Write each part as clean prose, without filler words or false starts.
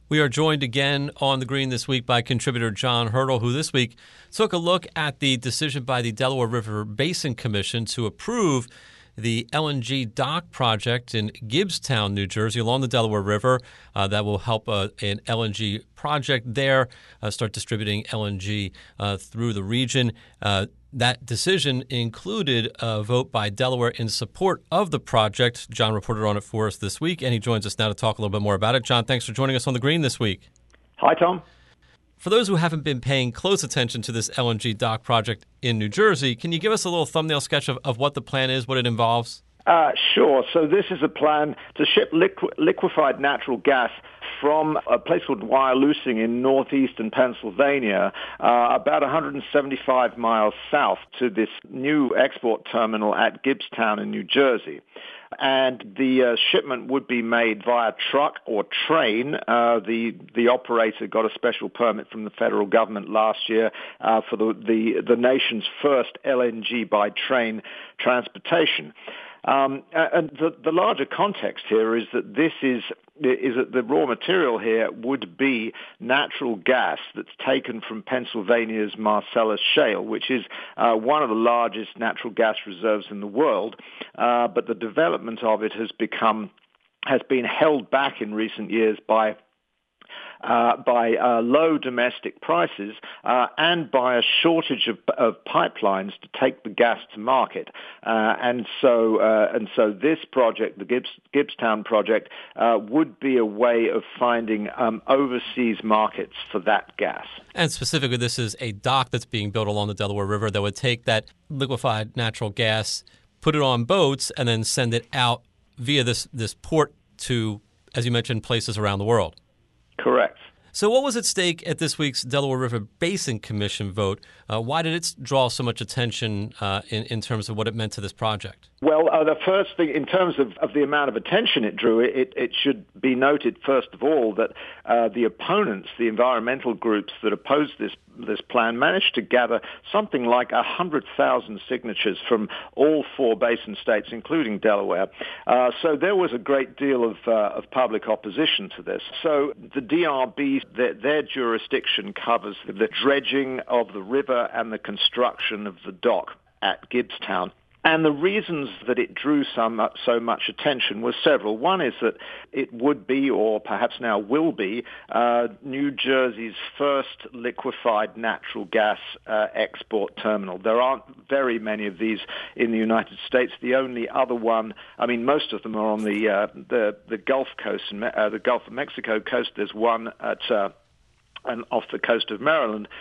We are joined again on The Green this week by contributor John Hurdle, who this week took a look at the decision by the Delaware River Basin Commission to approve the LNG dock project in Gibbstown, New Jersey, along the Delaware River. That will help an LNG project there start distributing LNG through the region. That decision included a vote by Delaware in support of the project. John reported on it for us this week, and he joins us now to talk a little bit more about it. John, thanks for joining us on The Green this week. Hi, Tom. For those who haven't been paying close attention to this LNG dock project in New Jersey, can you give us a little thumbnail sketch of what the plan is, what it involves? Sure. So this is a plan to ship liquefied natural gas from a place called Wyalusing in northeastern Pennsylvania, about 175 miles south to this new export terminal at Gibbstown in New Jersey. And the shipment would be made via truck or train. The operator got a special permit from the federal government last year for the nation's first LNG by train transportation. And the larger context here is that this is that the raw material here would be natural gas that's taken from Pennsylvania's Marcellus Shale, which is one of the largest natural gas reserves in the world. But the development of it has been held back in recent years by low domestic prices and by a shortage of pipelines to take the gas to market, and so this project, the Gibbstown project, would be a way of finding overseas markets for that gas. And specifically, this is a dock that's being built along the Delaware River that would take that liquefied natural gas, put it on boats, and then send it out via this port to, as you mentioned, places around the world. Correct. So what was at stake at this week's Delaware River Basin Commission vote? Why did it draw so much attention in terms of what it meant to this project? Well, the first thing, in terms of the amount of attention it drew, it should be noted, first of all, that the opponents, the environmental groups that opposed this plan, managed to gather something like 100,000 signatures from all four basin states, including Delaware. So there was a great deal of public opposition to this. So the DRB, their jurisdiction covers the dredging of the river and the construction of the dock at Gibbstown. And the reasons that it drew so much attention were several. One is that it would be, or perhaps now will be, New Jersey's first liquefied natural gas export terminal. There aren't very many of these in the United States. The only other one, most of them are on the Gulf Coast, the Gulf of Mexico coast. There's one and off the coast of Maryland.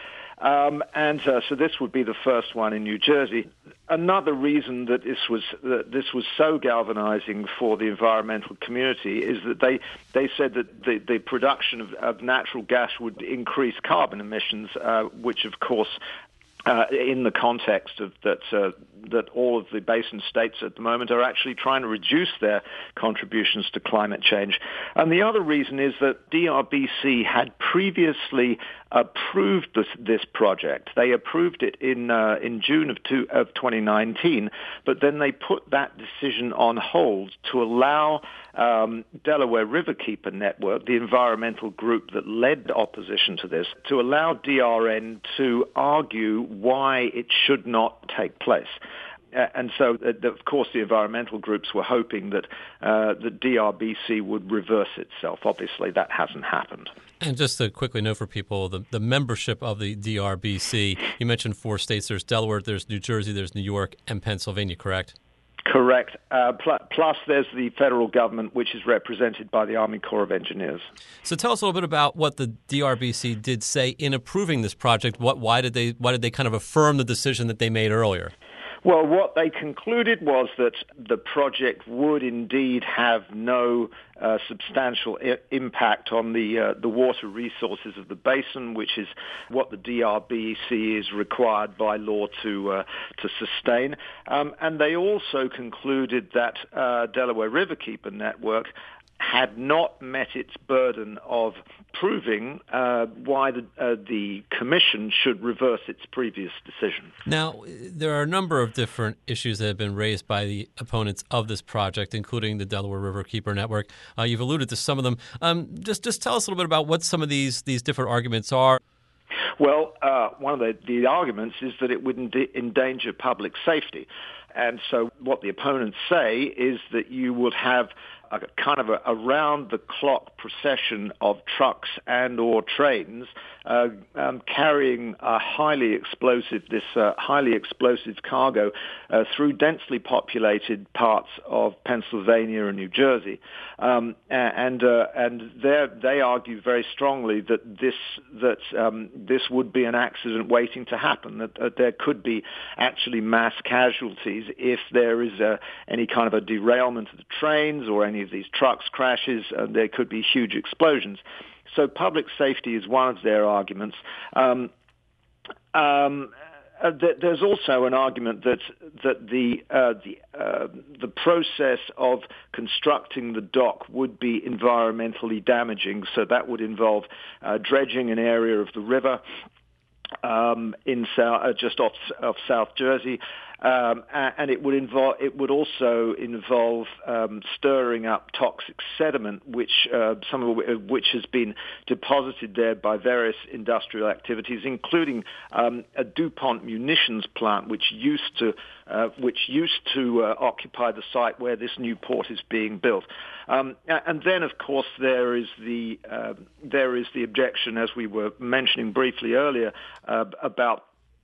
So this would be the first one in New Jersey. Another reason that this was so galvanizing for the environmental community is that they said that the production of natural gas would increase carbon emissions, which of course, in the context of that all of the basin states at the moment are actually trying to reduce their contributions to climate change. And the other reason is that DRBC had previously approved this project. They approved it in June of 2019, but then they put that decision on hold to allow Delaware Riverkeeper Network, the environmental group that led opposition to this, to allow DRN to argue why it should not take place. And so, of course, the environmental groups were hoping that the DRBC would reverse itself. Obviously, that hasn't happened. And just to quickly note for people, the membership of the DRBC, you mentioned four states. There's Delaware, there's New Jersey, there's New York, and Pennsylvania, correct? Correct. Plus there's the federal government, which is represented by the Army Corps of Engineers. So tell us a little bit about what the DRBC did say in approving this project. Why did they kind of affirm the decision that they made earlier? Well, what they concluded was that the project would indeed have no substantial impact on the water resources of the basin, which is what the DRBC is required by law to sustain. And they also concluded that Delaware Riverkeeper Network had not met its burden of proving why the Commission should reverse its previous decision. Now, there are a number of different issues that have been raised by the opponents of this project, including the Delaware Riverkeeper Network. You've alluded to some of them. Just tell us a little bit about what some of these different arguments are. Well, one of the arguments is that it would endanger public safety. And so what the opponents say is that you would have a kind of a round-the-clock procession of trucks and or trains carrying a highly explosive cargo through densely populated parts of Pennsylvania and New Jersey, and they argue very strongly that this would be an accident waiting to happen. That there could be actually mass casualties if there is any kind of a derailment of the trains or any of these trucks crashes. There could be huge explosions. So public safety is one of their arguments. There's also an argument that the process of constructing the dock would be environmentally damaging. So that would involve dredging an area of the river just off South Jersey. And it would also involve stirring up toxic sediment, some of which has been deposited there by various industrial activities, including a DuPont munitions plant, which used to occupy the site where this new port is being built. And then, of course, there is the objection, as we were mentioning briefly earlier, about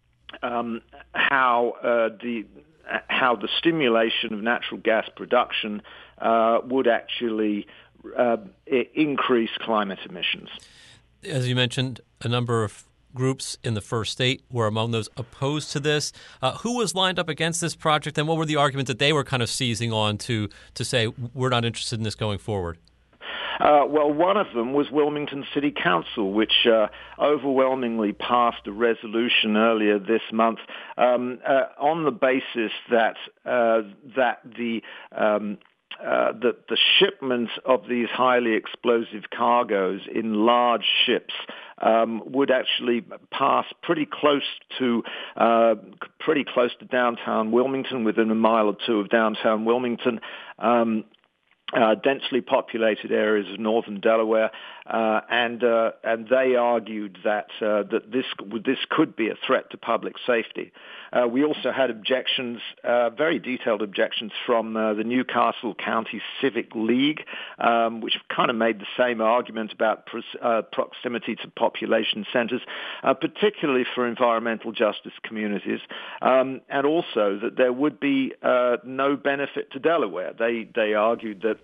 how the stimulation of natural gas production would actually increase climate emissions. As you mentioned, a number of groups in the first state were among those opposed to this. Who was lined up against this project, and what were the arguments that they were kind of seizing on to say, we're not interested in this going forward? Well, one of them was Wilmington City Council, which overwhelmingly passed a resolution earlier this month on the basis that the shipment of these highly explosive cargoes in large ships would actually pass pretty close to downtown Wilmington, within a mile or two of downtown Wilmington. Densely populated areas of northern Delaware, and they argued that this could be a threat to public safety. We also had objections, very detailed objections, from the Newcastle County Civic League, which kind of made the same argument about proximity to population centers, particularly for environmental justice communities, and also that there would be no benefit to Delaware. They argued that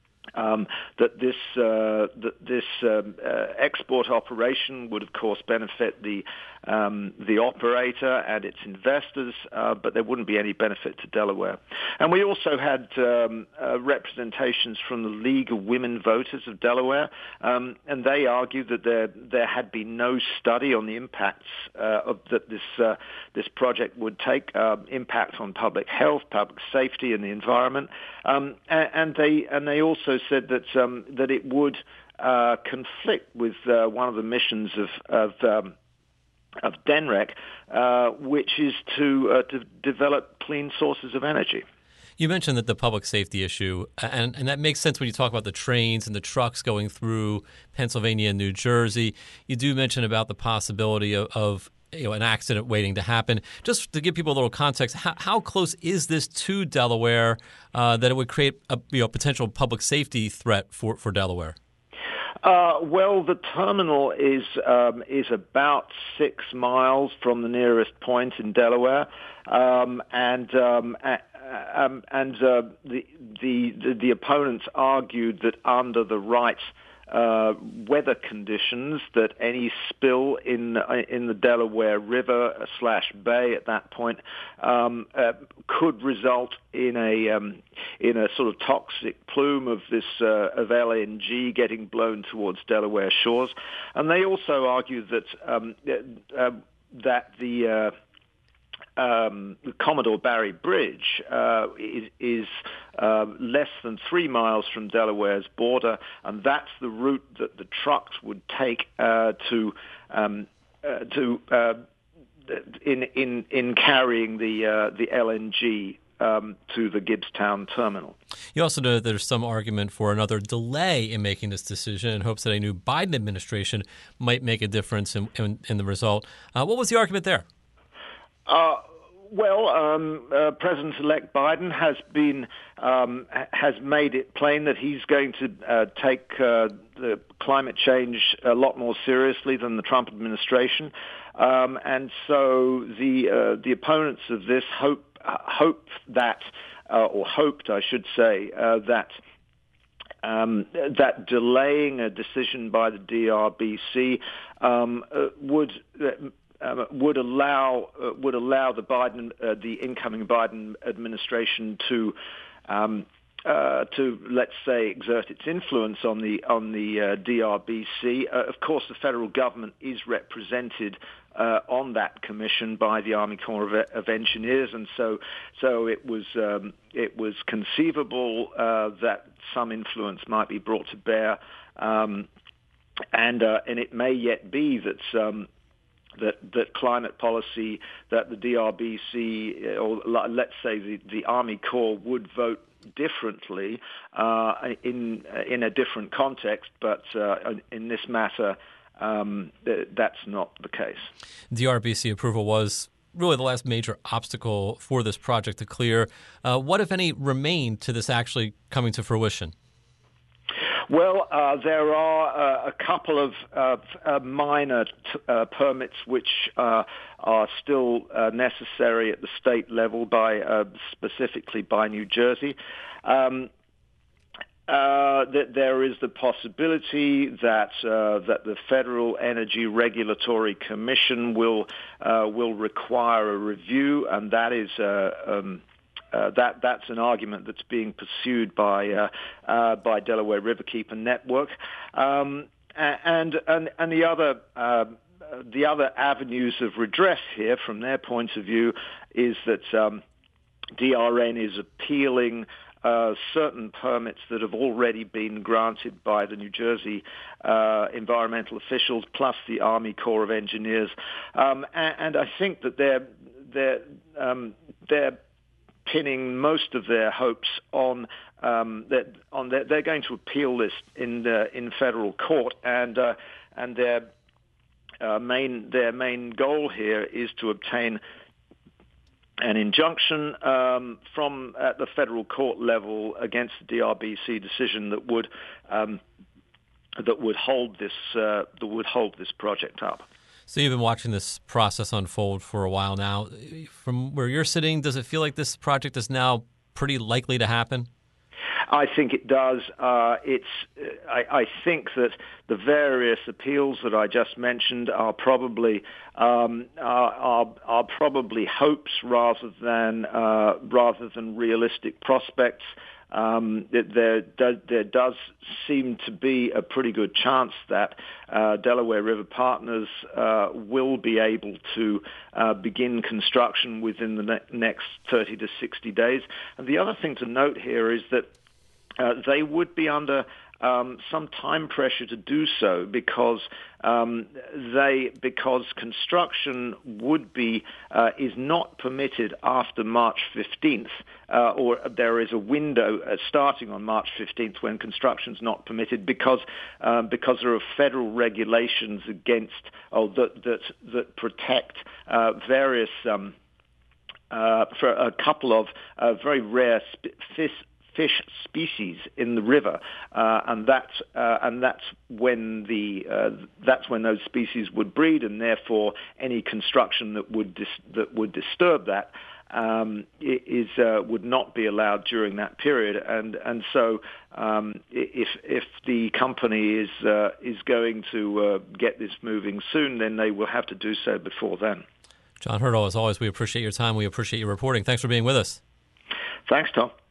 this export operation would, of course, benefit the operator and its investors, but there wouldn't be any benefit to Delaware. And we also had representations from the League of Women Voters of Delaware, and they argued that there had been no study on the impacts that this project would take, impact on public health, public safety, and the environment. And they also said that it would conflict with one of the missions of DENREC, which is to develop clean sources of energy. You mentioned that the public safety issue, and that makes sense when you talk about the trains and the trucks going through Pennsylvania and New Jersey. You do mention about the possibility of an accident waiting to happen. Just to give people a little context, how close is this to Delaware that it would create a potential public safety threat for Delaware? Well, the terminal is about 6 miles from the nearest point in Delaware, and the opponents argued that under the right weather conditions, that any spill in the Delaware River / Bay at that point could result in a sort of toxic plume of LNG getting blown towards Delaware shores. And they also argue that the Commodore Barry Bridge is less than 3 miles from Delaware's border, and that's the route that the trucks would take in carrying the LNG to the Gibbstown terminal. You also know that there's some argument for another delay in making this decision in hopes that a new Biden administration might make a difference in the result. What was the argument there? President-elect Biden has made it plain that he's going to take the climate change a lot more seriously than the Trump administration, and so the opponents of this hoped, I should say, that delaying a decision by the DRBC would allow the incoming Biden administration to let's say exert its influence on the DRBC. Of course, the federal government is represented on that commission by the Army Corps of Engineers, and so it was conceivable that some influence might be brought to bear, and it may yet be that climate policy, that the DRBC, or let's say the Army Corps, would vote differently in a different context, but in this matter, that's not the case. DRBC approval was really the last major obstacle for this project to clear. What, if any, remained to this actually coming to fruition? Well, there are a couple of minor permits which are still necessary at the state level, specifically by New Jersey. That there is the possibility that the Federal Energy Regulatory Commission will require a review, and that is that's an argument that's being pursued by Delaware Riverkeeper Network, and the other avenues of redress here, from their point of view, is that DRN is appealing certain permits that have already been granted by the New Jersey environmental officials, plus the Army Corps of Engineers, and I think that they're pinning most of their hopes on they're going to appeal this in federal court, and their main goal here is to obtain an injunction from at the federal court level against the DRBC decision that would hold this project up. So you've been watching this process unfold for a while now. From where you're sitting, does it feel like this project is now pretty likely to happen? I think it does. I think that the various appeals that I just mentioned are probably hopes rather than realistic prospects. There does seem to be a pretty good chance that Delaware River Partners will be able to begin construction within the next 30 to 60 days. And the other thing to note here is that they would be under some time pressure to do so because construction is not permitted after March 15th, or there is a window starting on March 15th when construction is not permitted because there are federal regulations that protect various for a couple of very rare fish species in the river, and that's when those species would breed, and therefore any construction that would disturb that would not be allowed during that period, and so if the company is going to get this moving soon, then they will have to do so before then. John Hurtle, as always, we appreciate your time. We appreciate your reporting. Thanks for being with us. Thanks, Tom.